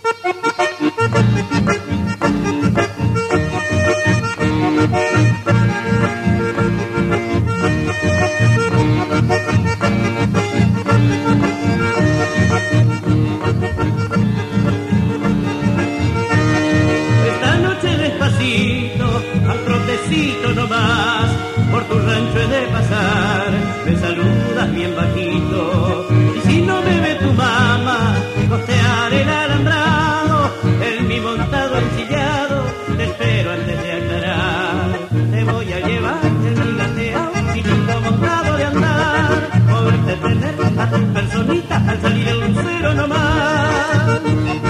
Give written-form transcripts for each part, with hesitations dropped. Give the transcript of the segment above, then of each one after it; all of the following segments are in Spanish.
Esta noche despacito, al trotecito nomás, por tu rancho he de pasar, me saludas bien bajito. Y si no me ve tu mamá, costearé el alambrado, en mi montado ensillado, te espero antes de aclarar. Te voy a llevar en mi gateao, chiquito montado de andar, poderte tener a tu personita al salir el lucero nomás.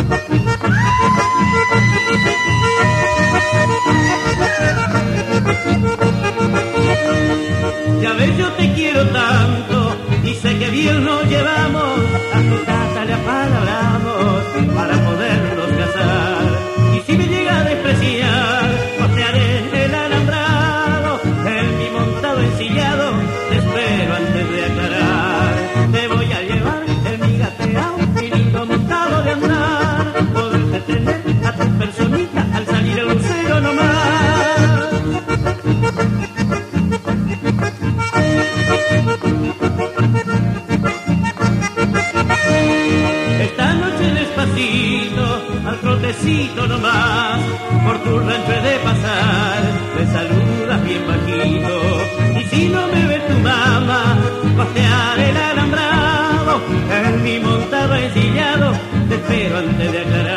Ya ves, yo te quiero tanto y sé que bien nos llevamos, a tu tata le apalabramos para podernos casar. Y si me llega a despreciar, costearé el alambrado, en mi montado ensillado, te espero antes de aclarar. Te voy a llevar en mi gateao, finito montado de andar, poderte tener a tu personita al salir el lucero nomás. Esta noche despacito, al trotecito nomás, por tu rancho he de pasar, me saludas bien bajito. Y si no me ve tu mamá, costear el alambrado, en mi montado ensillado, te espero antes de aclarar.